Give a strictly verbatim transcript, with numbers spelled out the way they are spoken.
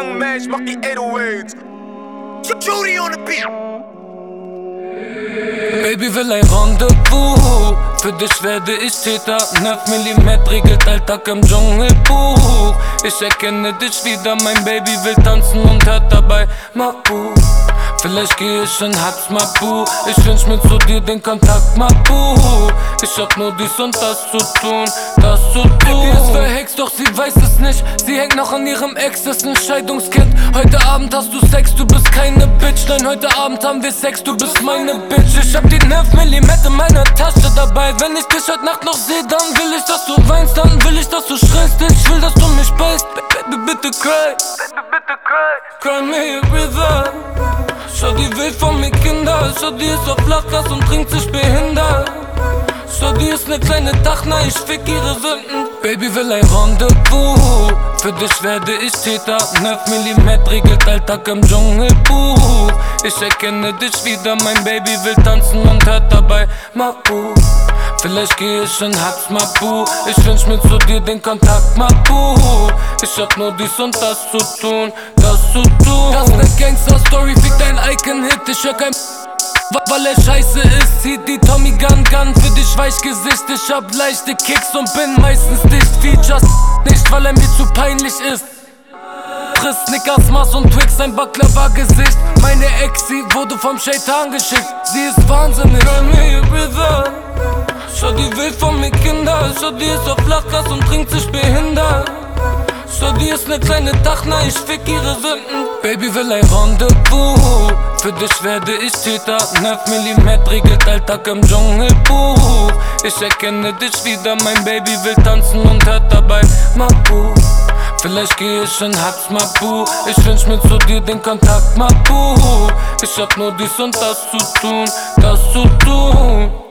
Young Man, ich mach die acht null acht. Judy on the beat. Baby will ein Rendezvous, für dich werde ich Täter. neun Millimeter regelt Alltag im Dschungelbuch. Ich erkenne dich wieder, mein Baby will tanzen und hört dabei Mabu. Vielleicht geh ich in Hubs Mabu, ich wünsch mir zu dir den Kontakt Mabu. Ich hab nur dies und das zu tun, das zu tun. Baby ist verhext, doch sie weiß es nicht. Sie hängt noch an ihrem Ex, ist ein Scheidungskind. Heute Abend hast du Sex, du bist keine Bitch. Nein, heute Abend haben wir Sex, du bist meine Bitch. Ich hab die neun Millimeter in meiner Tasche dabei. Wenn ich dich heute Nacht noch seh, dann will ich, dass du weinst. Dann will ich, dass du schreist. Ich will, dass du mich beißt. Baby, bitte cry, bitte, bitte cry. Cry me a river. Schau, die will von mir Kinder. Schau, die ist auf Flachgas und trinkt sich behindert. Schau, die ist ne kleine Dachna, ich fick ihre Sünden. Baby will ein Rendezvous, für dich werde ich Täter. neun Millimeter regelt Alltag im Dschungelbuch. Ich erkenne dich wieder, mein Baby will tanzen und hört dabei Mabu. Vielleicht geh ich in Hubs Mabu, ich wünsch mir zu dir den Kontakt Mabu. Ich hab nur dies und das zu tun, das zu tun. Das ist ne Gangster-Story, fick dein Icon-Hit, ich hör kein weil er scheiße ist, zieht die Tommy Gun Gun für dich Weichgesicht. Ich hab leichte Kicks und bin meistens dicht. Features nicht, weil er mir zu peinlich ist. Chris, Snickers, Mars und Twix, ein Baklava-Gesicht. Meine Ex, sie wurde vom Shaitan geschickt. Sie ist wahnsinnig. Schau, die will von mir Kinder. Schau, die ist auf Flachgas und trinkt sich behindert. Schau, die ist ne kleine Dachna, ich fick ihre Sünden. Baby will ein Rendezvous, für dich werde ich Täter. neun Millimeter regelt Alltag im Dschungelbuch. Ich erkenne dich wieder, mein Baby will tanzen und hört dabei Mabu. Vielleicht geh ich in Hubs Mabu, ich wünsch mir zu dir den Kontakt Mabu. Ich hab nur dies und das zu tun, das zu tun.